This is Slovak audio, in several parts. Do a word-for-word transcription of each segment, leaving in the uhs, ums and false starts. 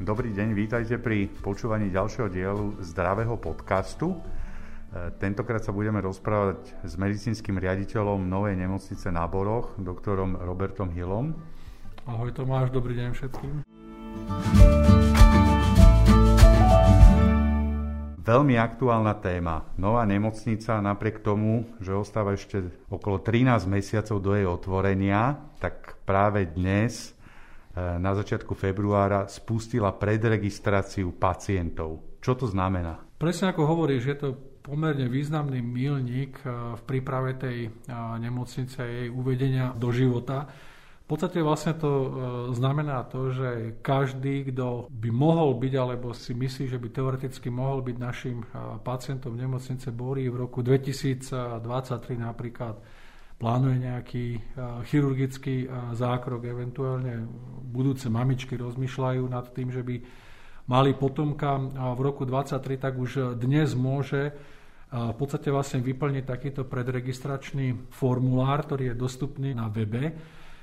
Dobrý deň, vítajte pri počúvaní ďalšieho dielu Zdravého podcastu. Tentokrát sa budeme rozprávať s medicínskym riaditeľom novej nemocnice na Boroch, doktorom Robertom Hillom. Ahoj Tomáš, dobrý deň všetkým. Veľmi aktuálna téma. Nová nemocnica, napriek tomu, že ostáva ešte okolo trinásť mesiacov do jej otvorenia, tak práve dnes na začiatku februára spustila predregistráciu pacientov. Čo to znamená? Presne ako hovoríš, je to pomerne významný míľnik v príprave tej nemocnice a jej uvedenia do života. V podstate vlastne to znamená to, že každý, kto by mohol byť, alebo si myslí, že by teoreticky mohol byť našim pacientom v nemocnice Bory v roku dvetisícdvadsaťtri napríklad, plánuje nejaký chirurgický zákrok, eventuálne budúce mamičky rozmýšľajú nad tým, že by mali potomka v roku dvadsaťtri, tak už dnes môže v podstate vlastne vyplniť takýto predregistračný formulár, ktorý je dostupný na webe.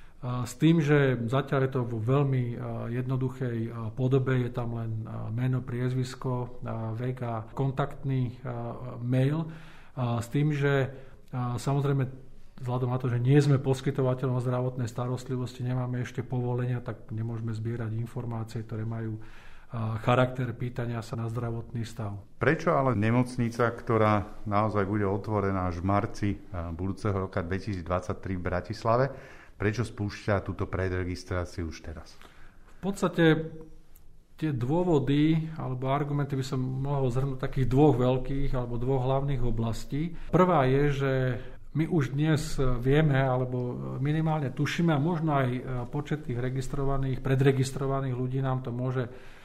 S tým, že zatiaľ je to vo veľmi jednoduchej podobe, je tam len meno, priezvisko, vek a kontaktný mail. S tým, že samozrejme vzhľadom na to, že nie sme poskytovateľom zdravotnej starostlivosti, nemáme ešte povolenia, tak nemôžeme zbierať informácie, ktoré majú charakter pýtania sa na zdravotný stav. Prečo ale nemocnica, ktorá naozaj bude otvorená až v marci budúceho roka dvetisícdvadsaťtri v Bratislave, prečo spúšťa túto predregistráciu už teraz? V podstate tie dôvody alebo argumenty by som mohol zhrnúť takých dvoch veľkých alebo dvoch hlavných oblastí. Prvá je, že my už dnes vieme, alebo minimálne tušíme, a možno aj počet tých registrovaných, predregistrovaných ľudí nám to môže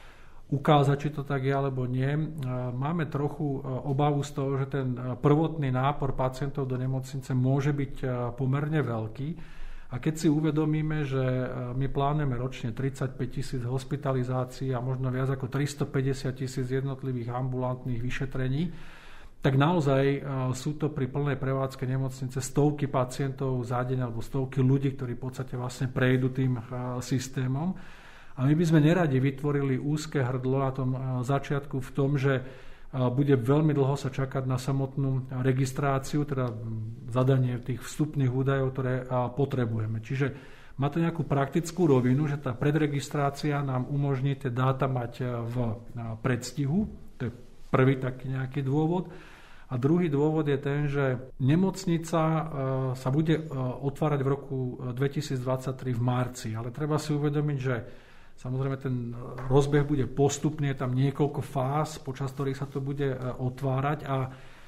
ukázať, či to tak je, alebo nie. Máme trochu obavu z toho, že ten prvotný nápor pacientov do nemocnice môže byť pomerne veľký. A keď si uvedomíme, že my plánujeme ročne tridsaťpäť tisíc hospitalizácií a možno viac ako tristopäťdesiat tisíc jednotlivých ambulantných vyšetrení, tak naozaj sú to pri plnej prevádzke nemocnice stovky pacientov za deň alebo stovky ľudí, ktorí v podstate vlastne prejdú tým systémom. A my by sme neradi vytvorili úzke hrdlo na tom začiatku v tom, že bude veľmi dlho sa čakať na samotnú registráciu, teda zadanie tých vstupných údajov, ktoré potrebujeme. Čiže má to nejakú praktickú rovinu, že tá predregistrácia nám umožní tie dáta mať v predstihu. To je prvý taký nejaký dôvod. A druhý dôvod je ten, že nemocnica sa bude otvárať v roku dvetisícdvadsaťtri v marci, ale treba si uvedomiť, že samozrejme ten rozbeh bude postupný, je tam niekoľko fáz, počas ktorých sa to bude otvárať a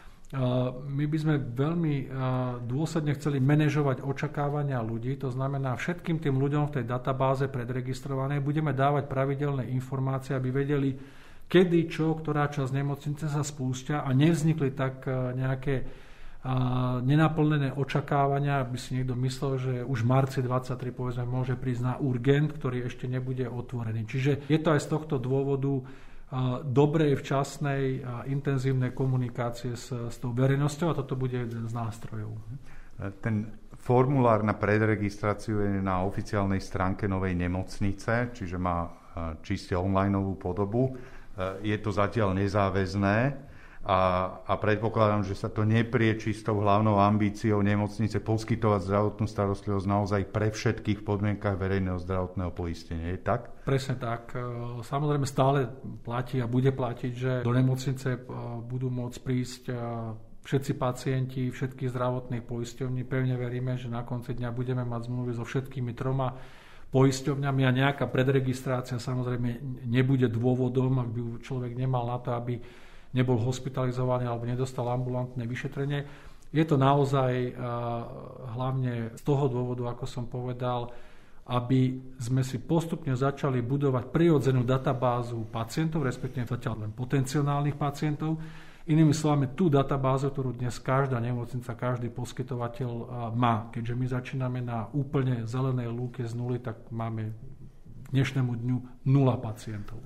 my by sme veľmi dôsledne chceli manažovať očakávania ľudí, to znamená všetkým tým ľuďom v tej databáze predregistrovanej budeme dávať pravidelné informácie, aby vedeli, kedy, čo, ktorá časť nemocnice sa spúšťa a nevznikli tak nejaké nenaplnené očakávania, aby si niekto myslel, že už v marci dvadsaťtri povedzme môže prísť na urgent, ktorý ešte nebude otvorený. Čiže je to aj z tohto dôvodu dobrej, včasnej a intenzívnej komunikácie s, s tou verejnosťou a toto bude jeden z nástrojov. Ten formulár na predregistráciu je na oficiálnej stránke novej nemocnice, čiže má čiste onlineovú podobu. Je to zatiaľ nezáväzné a, a predpokladám, že sa to neprieči s tou hlavnou ambíciou nemocnice poskytovať zdravotnú starostlivosť naozaj pre všetkých v podmienkach verejného zdravotného poistenia. Je tak? Presne tak. Samozrejme stále platí a bude platiť, že do nemocnice budú môcť prísť všetci pacienti, všetky zdravotné poisťovní. Pevne veríme, že na konci dňa budeme mať zmluvy so všetkými troma poisťovňami a nejaká predregistrácia samozrejme nebude dôvodom, ak by človek nemal na to, aby nebol hospitalizovaný alebo nedostal ambulantné vyšetrenie. Je to naozaj hlavne z toho dôvodu, ako som povedal, aby sme si postupne začali budovať prirodzenú databázu pacientov, respektíve zatiaľ len potenciálnych pacientov. Inými slovami, tú databázu, ktorú dnes každá nemocnica, každý poskytovateľ má. Keďže my začíname na úplne zelenej lúke z nuly, tak máme k dnešnému dňu nula pacientov.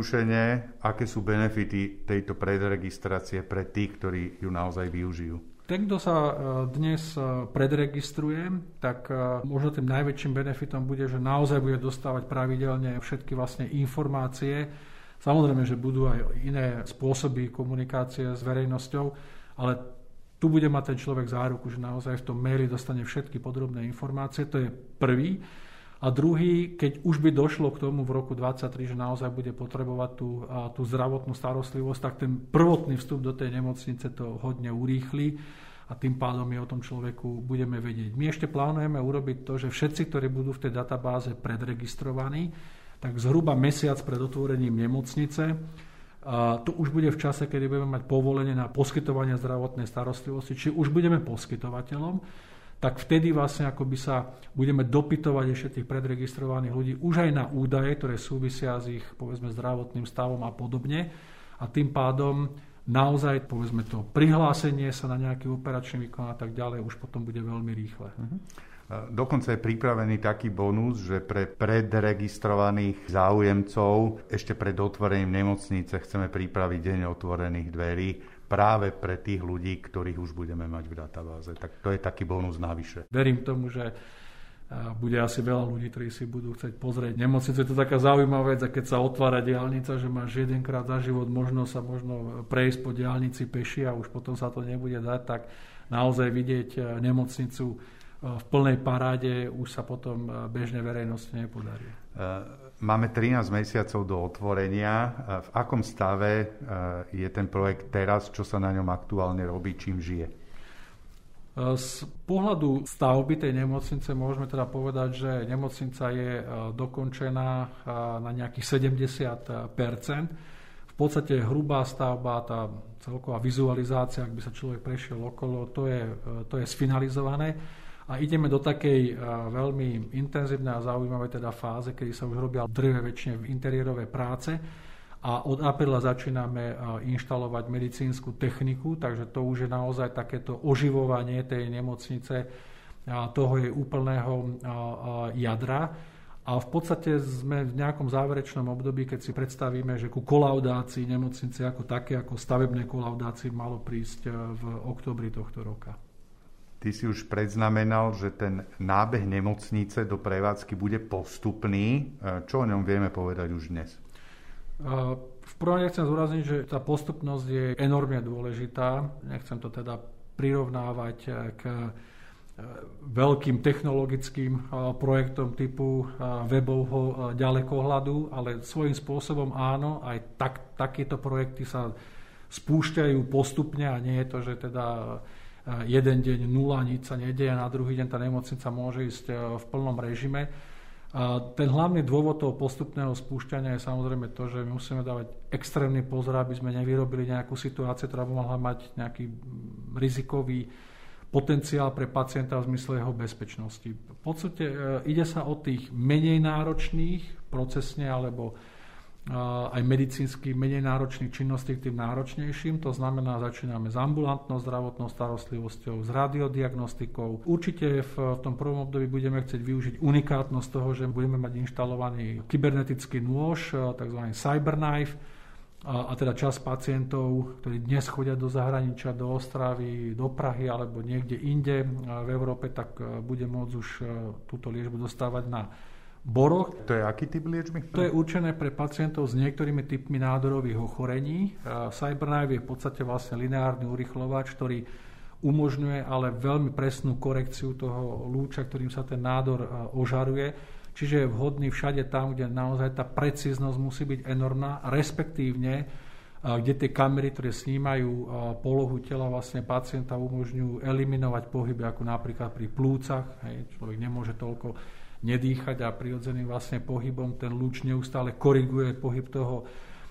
Zjednodušene, aké sú benefity tejto predregistrácie pre tých, ktorí ju naozaj využijú? Ten, kto sa dnes predregistruje, tak možno tým najväčším benefitom bude, že naozaj bude dostávať pravidelne všetky vlastne informácie. Samozrejme, že budú aj iné spôsoby komunikácie s verejnosťou, ale tu bude mať ten človek záruku, že naozaj v tom maili dostane všetky podrobné informácie. To je prvý. A druhý, keď už by došlo k tomu v roku dvadsaťtri, že naozaj bude potrebovať tú, tú zdravotnú starostlivosť, tak ten prvotný vstup do tej nemocnice to hodne urýchli a tým pádom my o tom človeku budeme vedieť. My ešte plánujeme urobiť to, že všetci, ktorí budú v tej databáze predregistrovaní, tak zhruba mesiac pred otvorením nemocnice, a to už bude v čase, kedy budeme mať povolenie na poskytovanie zdravotnej starostlivosti, či už budeme poskytovateľom, tak vtedy vlastne akoby sa budeme dopytovať ešte tých predregistrovaných ľudí už aj na údaje, ktoré súvisia s ich, povedzme, zdravotným stavom a podobne. A tým pádom naozaj, povedzme, to prihlásenie sa na nejaký operačný výkon a tak ďalej už potom bude veľmi rýchle. Uh-huh. Dokonca je pripravený taký bonus, že pre predregistrovaných záujemcov ešte pred otvorením nemocnice chceme pripraviť deň otvorených dverí práve pre tých ľudí, ktorých už budeme mať v databáze. Tak to je taký bonus navyše. Verím tomu, že bude asi veľa ľudí, ktorí si budú chcieť pozrieť nemocnicu. Je to taká zaujímavá vec, a keď sa otvára diaľnica, že máš jedenkrát za život možnosť sa možno prejsť po diaľnici peši a už potom sa to nebude dať, tak naozaj vidieť nemocnicu v plnej paráde už sa potom bežnej verejnosti nepodarí. Máme trinásť mesiacov do otvorenia. V akom stave je ten projekt teraz, čo sa na ňom aktuálne robí, čím žije? Z pohľadu stavby tej nemocnice môžeme teda povedať, že nemocnica je dokončená na nejakých sedemdesiat percent. V podstate hrubá stavba, tá celková vizualizácia, ak by sa človek prešiel okolo, to je, to je sfinalizované. A ideme do takej veľmi intenzívnej a zaujímavej teda fáze, kedy sa už robia drve väčšine v interiérové práce a od apríla začíname inštalovať medicínsku techniku, takže to už je naozaj takéto oživovanie tej nemocnice, toho jej úplného jadra. A v podstate sme v nejakom záverečnom období, keď si predstavíme, že ku kolaudácii nemocnice ako také, ako stavebnej kolaudácii malo prísť v októbri tohto roka. Ty si už predznamenal, že ten nábeh nemocnice do prevádzky bude postupný. Čo o ňom vieme povedať už dnes? V prvom rade chcem zdôrazniť, že tá postupnosť je enormne dôležitá. Nechcem to teda prirovnávať k veľkým technologickým projektom typu webovho ďalekohľadu, ale svojím spôsobom áno, aj tak, takéto projekty sa spúšťajú postupne a nie je to, že teda jeden deň nula, nič sa nedieje, na druhý deň tá nemocnica môže ísť v plnom režime. A ten hlavný dôvod toho postupného spúšťania je samozrejme to, že my musíme dávať extrémny pozor, aby sme nevyrobili nejakú situáciu, ktorá by mohla mať nejaký rizikový potenciál pre pacienta v zmysle jeho bezpečnosti. V podstate ide sa o tých menej náročných procesne alebo aj medicínsky menej náročných činností k tým náročnejším. To znamená, začíname s ambulantnou zdravotnou starostlivosťou, s radiodiagnostikou. Určite v, v tom prvom období budeme chcieť využiť unikátnosť toho, že budeme mať inštalovaný kybernetický nôž, tzv. Cyberknife, a, a teda časť pacientov, ktorí dnes chodia do zahraničia, do Ostravy, do Prahy alebo niekde inde v Európe, tak bude môcť už túto liečbu dostávať na boroch. To je aký typ liečby? To je určené pre pacientov s niektorými typmi nádorových ochorení. Cyberknife je v podstate vlastne lineárny urýchlovač, ktorý umožňuje ale veľmi presnú korekciu toho lúča, ktorým sa ten nádor ožaruje. Čiže je vhodný všade tam, kde naozaj tá precíznosť musí byť enormná, respektívne kde tie kamery, ktoré snímajú polohu tela vlastne pacienta, umožňujú eliminovať pohyby, ako napríklad pri plúcach. Hej, človek nemôže toľko nedýchať a prirodzeným vlastne pohybom ten lúč neustále koriguje pohyb toho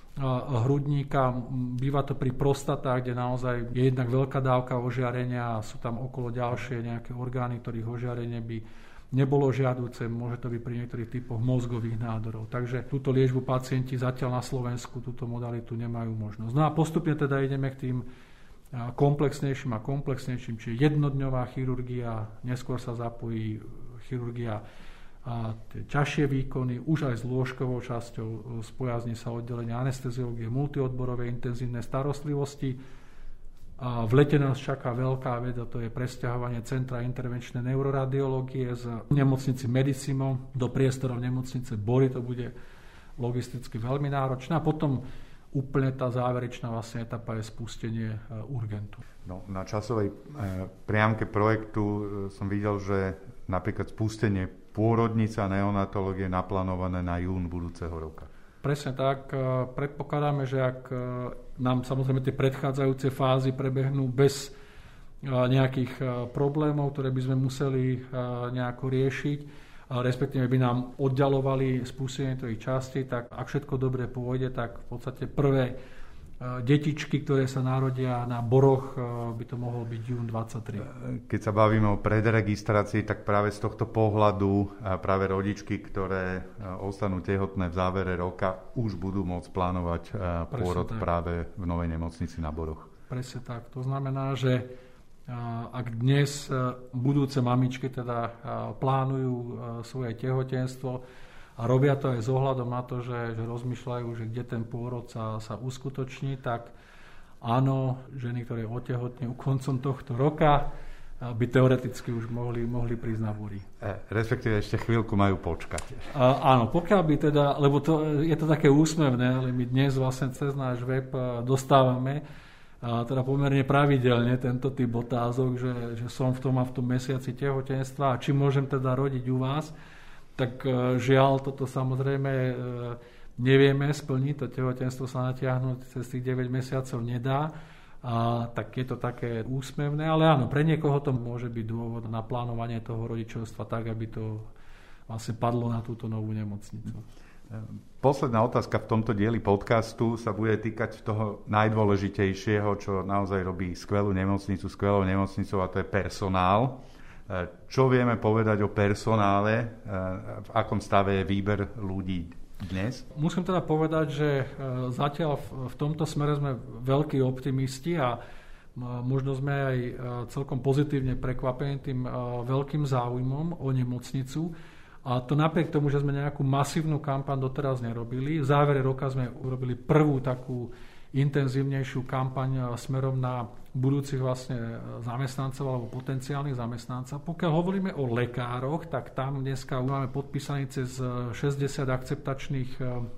hrudníka. Býva to pri prostatách, kde naozaj je jednak veľká dávka ožiarenia a sú tam okolo ďalšie nejaké orgány, ktorých ožiarenie by nebolo žiaduce, môže to byť pri niektorých typoch mozgových nádorov. Takže túto liečbu pacienti zatiaľ na Slovensku túto modalitu nemajú možnosť. No a postupne teda ideme k tým komplexnejším a komplexnejším, čiže jednodňová chirurgia, neskôr sa zapojí chirurgia a tie ťažšie výkony, už aj s lôžkovou časťou, spojazni sa oddelenia anesteziológie, multiodborovej intenzívnej starostlivosti A v lete nás čaká veľká vec, a to je presťahovanie Centra intervenčnej neuroradiológie z nemocnici Medicimo do priestorov nemocnice Bory. To bude logisticky veľmi náročné. A potom úplne tá záverečná vlastne etapa je spustenie urgentu. No, na časovej e, priamke projektu e, som videl, že napríklad spustenie pôrodnice a neonatológie je naplánované na jún budúceho roka. Presne tak. Predpokladáme, že ak nám samozrejme tie predchádzajúce fázy prebehnú bez nejakých problémov, ktoré by sme museli nejako riešiť, respektíve by nám oddalovali spustenie tej časti, tak ak všetko dobre pôjde, tak v podstate prvé detičky, ktoré sa narodia na Boroch, by to mohol byť jún dvadsaťtri. Keď sa bavíme o predregistrácii, tak práve z tohto pohľadu práve rodičky, ktoré ostanú tehotné v závere roka, už budú môcť plánovať pôrod práve v novej nemocnici na Boroch. Presne tak. To znamená, že ak dnes budúce mamičky teda plánujú svoje tehotenstvo, a robia to aj s ohľadom na to, že, že rozmýšľajú, že kde ten pôrod sa, sa uskutoční, tak áno, ženy, ktoré otehotnejú koncom tohto roka, by teoreticky už mohli, mohli prísť na Bory. E, respektíve ešte chvíľku majú počkať. A, áno, pokiaľ by teda, lebo to, je to také úsmevné, ale my dnes vlastne cez náš web dostávame a teda pomerne pravidelne tento typ otázok, že, že som v tom a v tom mesiaci tehotenstva a či môžem teda rodiť u vás. Tak žiaľ, toto samozrejme nevieme splniť, to tehotenstvo sa natiahnuť cez tých deväť mesiacov nedá, a tak je to také úsmevné, ale áno, pre niekoho to môže byť dôvod na plánovanie toho rodičovstva tak, aby to vlastne padlo na túto novú nemocnicu. Posledná otázka v tomto dieli podcastu sa bude týkať toho najdôležitejšieho, čo naozaj robí skvelú nemocnicu, skvelou nemocnicou, a to je personál. Čo vieme povedať o personále? V akom stave je výber ľudí dnes? Musím teda povedať, že zatiaľ v tomto smere sme veľkí optimisti a možno sme aj celkom pozitívne prekvapení tým veľkým záujmom o nemocnicu. A to napriek tomu, že sme nejakú masívnu kampaň doteraz nerobili. V závere roka sme urobili prvú takú intenzívnejšiu kampaň smerom na budúcich vlastne zamestnancov alebo potenciálnych zamestnancov. Pokiaľ hovoríme o lekároch, tak tam dneska máme podpísaný cez šesťdesiat akceptačných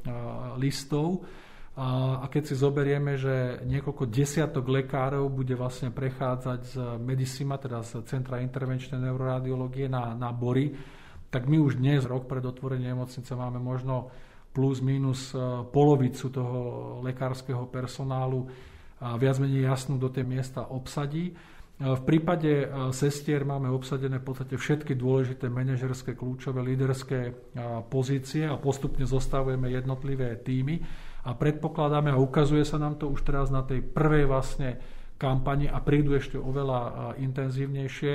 listov. A keď si zoberieme, že niekoľko desiatok lekárov bude vlastne prechádzať z Medicima, teda z Centra intervenčnej neuroradiológie na, na Bory, tak my už dnes, rok pred otvorením nemocnice, máme možno plus minus polovicu toho lekárskeho personálu a viac menej jasnú do tej miesta obsadí. V prípade sestier máme obsadené v podstate všetky dôležité manažerské, kľúčové, líderské pozície a postupne zostavujeme jednotlivé týmy a predpokladáme a ukazuje sa nám to už teraz na tej prvej vlastne kampani a prídu ešte oveľa intenzívnejšie,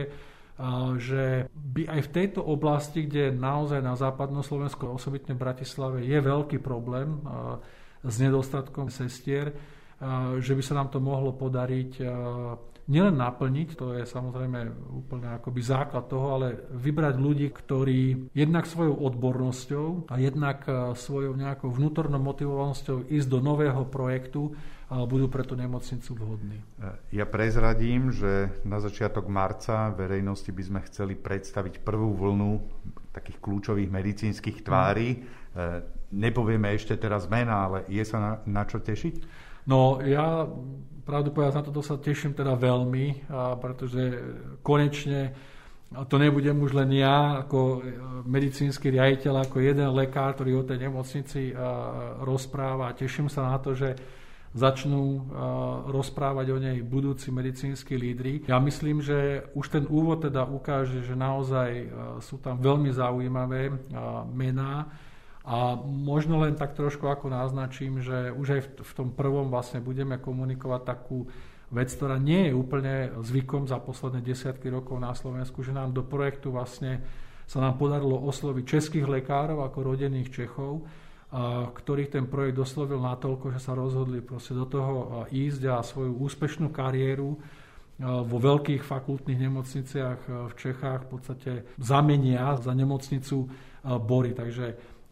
že by aj v tejto oblasti, kde naozaj na západnom Slovensku, osobitne v Bratislave, je veľký problém s nedostatkom sestier, že by sa nám to mohlo podariť nielen naplniť, to je samozrejme úplne akoby základ toho, ale vybrať ľudí, ktorí jednak svojou odbornosťou a jednak svojou nejakou vnútornou motivovanosťou ísť do nového projektu budú pre tú nemocnicu vhodní. Ja prezradím, že na začiatok marca verejnosti by sme chceli predstaviť prvú vlnu takých kľúčových medicínskych tvári. Mm. Nepovieme ešte teraz mená, ale je sa na, na čo tešiť? No ja pravdu povedať, na toto sa teším teda veľmi, a pretože konečne to nebudem už len ja ako medicínsky riaditeľ, ako jeden lekár, ktorý o tej nemocnici rozpráva. Teším sa na to, že začnú rozprávať o nej budúci medicínsky lídri. Ja myslím, že už ten úvod teda ukáže, že naozaj sú tam veľmi zaujímavé mená. A možno len tak trošku ako naznačím, že už aj v tom prvom vlastne budeme komunikovať takú vec, ktorá nie je úplne zvykom za posledné desiatky rokov na Slovensku, že nám do projektu vlastne sa nám podarilo osloviť českých lekárov ako rodených Čechov, a ktorých ten projekt oslovil natoľko, že sa rozhodli proste do toho ísť a svoju úspešnú kariéru vo veľkých fakultných nemocniciach v Čechách v podstate zamenia za nemocnicu Bory. Takže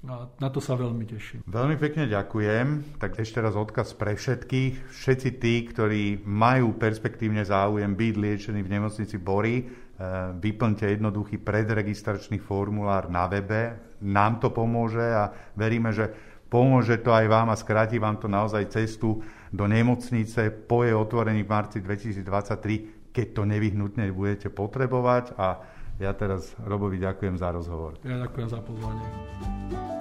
A na to sa veľmi teším. Veľmi pekne ďakujem. Tak ešte raz odkaz pre všetkých. Všetci tí, ktorí majú perspektívne záujem byť liečení v nemocnici Bory, vyplňte jednoduchý predregistračný formulár na webe. Nám to pomôže a veríme, že pomôže to aj vám a skráti vám to naozaj cestu do nemocnice po jej otvorení v marci dvetisícdvadsaťtri, keď to nevyhnutne budete potrebovať. A ja teraz Robovi ďakujem za rozhovor. Ja ďakujem za pozvanie.